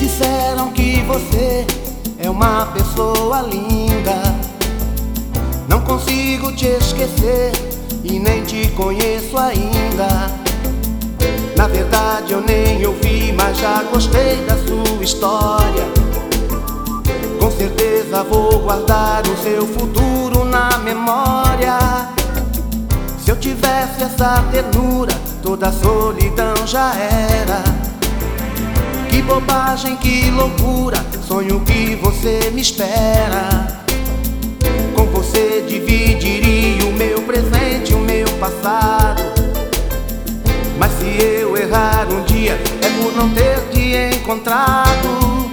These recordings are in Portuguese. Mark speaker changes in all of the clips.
Speaker 1: disseram que você é uma pessoa linda. Não consigo te esquecer e nem te conheço ainda. Na verdade eu nem ouvi, mas já gostei da sua história. Com certeza vou guardar o seu futuro na memória. Se eu tivesse essa ternura, toda a solidão já era. Que bobagem, que loucura, sonho que você me espera. Com você dividiria o meu presente, o meu passado. Mas se eu errar um dia, é por não ter te encontrado.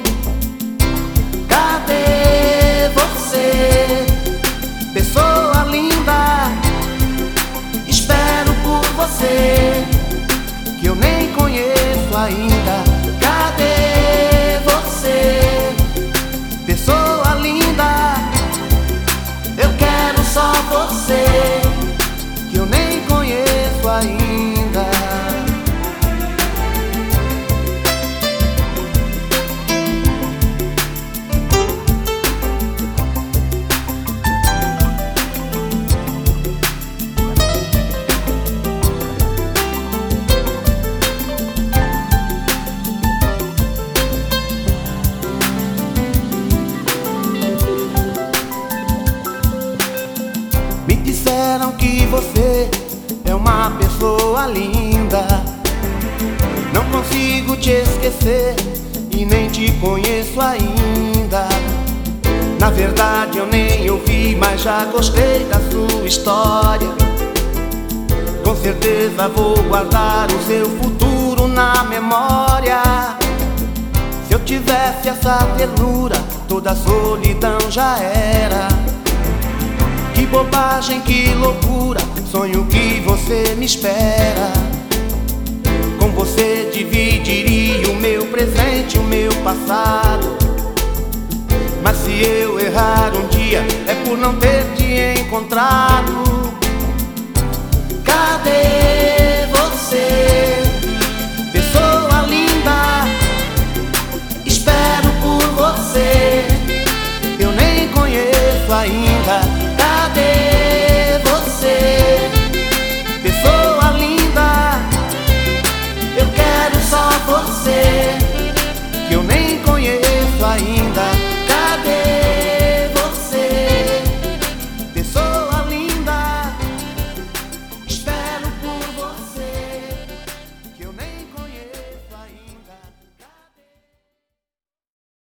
Speaker 1: Cadê você, pessoa linda? Espero por você, que eu nem conheço ainda. Cadê você, pessoa linda? Eu quero só você, que eu nem conheço ainda. Me disseram que você é uma pessoa linda. Não consigo te esquecer e nem te conheço ainda. Na verdade eu nem ouvi, mas já gostei da sua história. Com certeza vou guardar o seu futuro na memória. Se eu tivesse essa ternura, toda a solidão já era. Que bobagem, que loucura, sonho que você me espera. Com você dividiria o meu presente, o meu passado. Mas se eu errar um dia, é por não ter te encontrado. Cadê